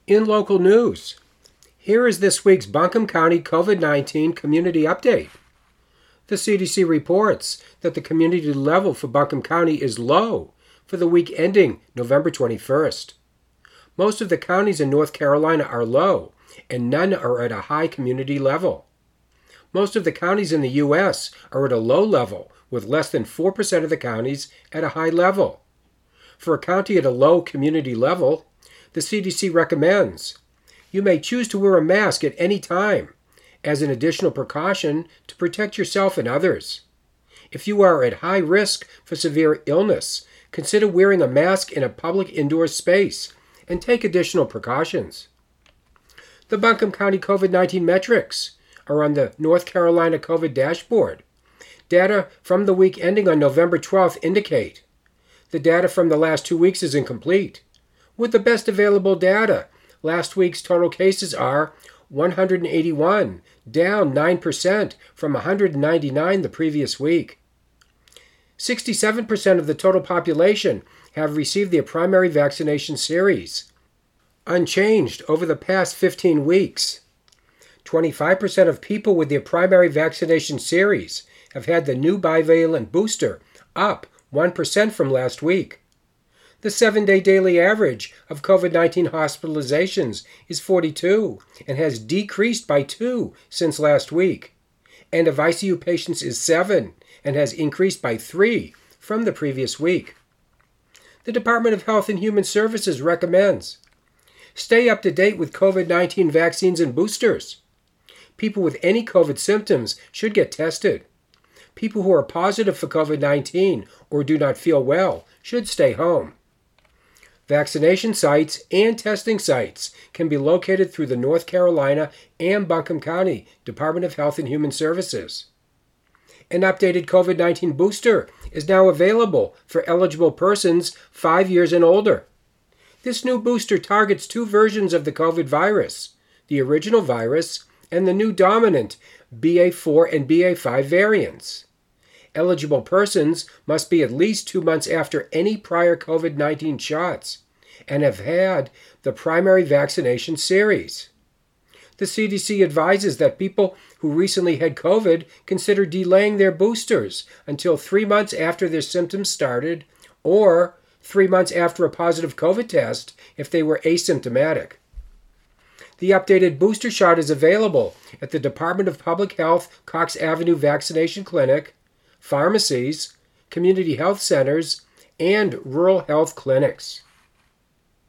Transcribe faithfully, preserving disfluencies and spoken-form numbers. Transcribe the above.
In local news, here is this week's Buncombe County COVID nineteen Community Update. The C D C reports that the community level for Buncombe County is low for the week ending November twenty-first. Most of the counties in North Carolina are low, and none are at a high community level. Most of the counties in the U S are at a low level, with less than four percent of the counties at a high level. For a county at a low community level, the C D C recommends you may choose to wear a mask at any time as an additional precaution to protect yourself and others. If you are at high risk for severe illness, consider wearing a mask in a public indoor space and take additional precautions. The Buncombe County COVID nineteen metrics are on the North Carolina COVID dashboard. Data from the week ending on November twelfth indicate the data from the last two weeks is incomplete. With the best available data, last week's total cases are one hundred eighty-one, down nine percent from one hundred ninety-nine the previous week. sixty-seven percent of the total population have received their primary vaccination series, unchanged over the past fifteen weeks. twenty-five percent of people with their primary vaccination series have had the new bivalent booster, up one percent from last week. The seven-day daily average of COVID nineteen hospitalizations is forty-two and has decreased by two since last week. And of I C U patients is seven and has increased by three from the previous week. The Department of Health and Human Services recommends stay up to date with COVID nineteen vaccines and boosters. People with any COVID symptoms should get tested. People who are positive for COVID nineteen or do not feel well should stay home. Vaccination sites and testing sites can be located through the North Carolina and Buncombe County Department of Health and Human Services. An updated COVID nineteen booster is now available for eligible persons five years and older. This new booster targets two versions of the COVID virus, the original virus and the new dominant B A four and B A five variants. Eligible persons must be at least two months after any prior COVID nineteen shots and have had the primary vaccination series. The C D C advises that people who recently had COVID consider delaying their boosters until three months after their symptoms started or three months after a positive COVID test if they were asymptomatic. The updated booster shot is available at the Department of Public Health Cox Avenue Vaccination Clinic, pharmacies, community health centers, and rural health clinics.